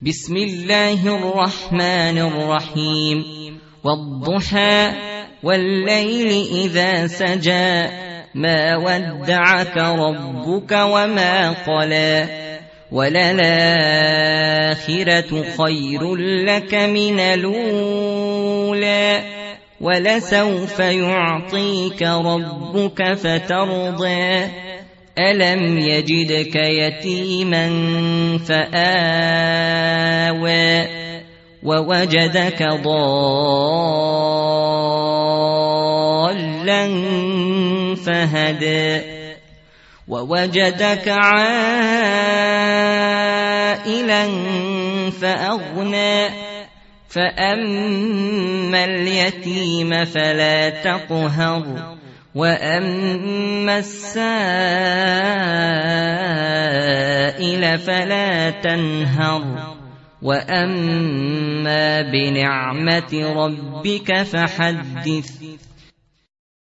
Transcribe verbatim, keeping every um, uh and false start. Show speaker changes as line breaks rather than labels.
بسم الله الرحمن الرحيم والضحى والليل إذا سجى ما ودعك ربك وما قلى وللآخرة خير لك من الأولى ولسوف يعطيك ربك فترضى ألم يجدك يتيما فآوى ووجدك ضالا فهدى ووجدك عائلا فأغنى فأما اليتيم فلا تقهر وأما السائل فلا تنهر وأما بنعمة ربك فحدث.